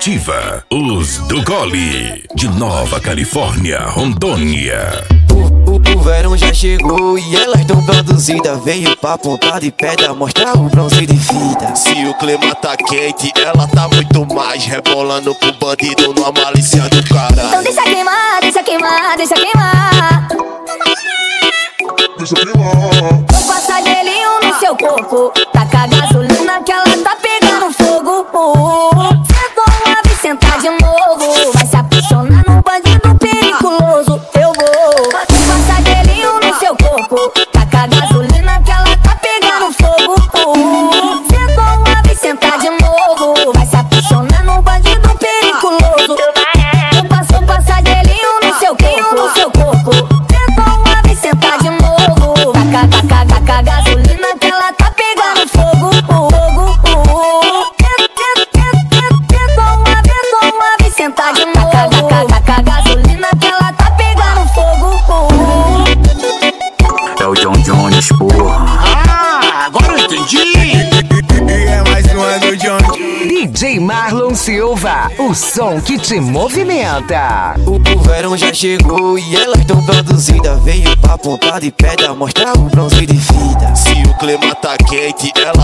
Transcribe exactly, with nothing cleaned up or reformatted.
Ativa, os do Gole, de Nova Califórnia, Rondônia. O, o, o verão já chegou e elas tão produzidas. Veio pra ponta de pedra mostrar o bronze de fita. Se o clima tá quente, ela tá muito mais. Rebolando pro bandido numa malícia do caralho. Então deixa queimar, deixa queimar, deixa queimar. Deixa queimar. Vou passar gelinho no seu corpo. Taca gasolina que ela tá pegando fogo. Sentou uma vez, sentar de novo. Vai se apaixonar num bandido periculoso. Eu vou. Vou passar gelinho no seu corpo. Taca gasolina que ela tá pegando fogo. Sentou uma vez, sentar de novo. Vai se apaixonar num bandido periculoso. Eu passo, passar gelinho no seu corpo, no seu corpo. Sentou uma vez, sentar de novo. Taca, taca, taca gasolina que ela tá pegando fogo. Fogo, fogo. Sentou uma vez, sentou uma vez, sentar de novo. Taca, taca, taca gasolina que ela tá pegando fogo. É o John Jones, porra. Ah, agora eu entendi. É mais uma do John. D J Marlon Silva, o som que te movimenta. O, o verão já chegou e elas tão produzidas. Veio pra ponta de pedra mostrar o bronze de fita. Se o clima tá quente, ela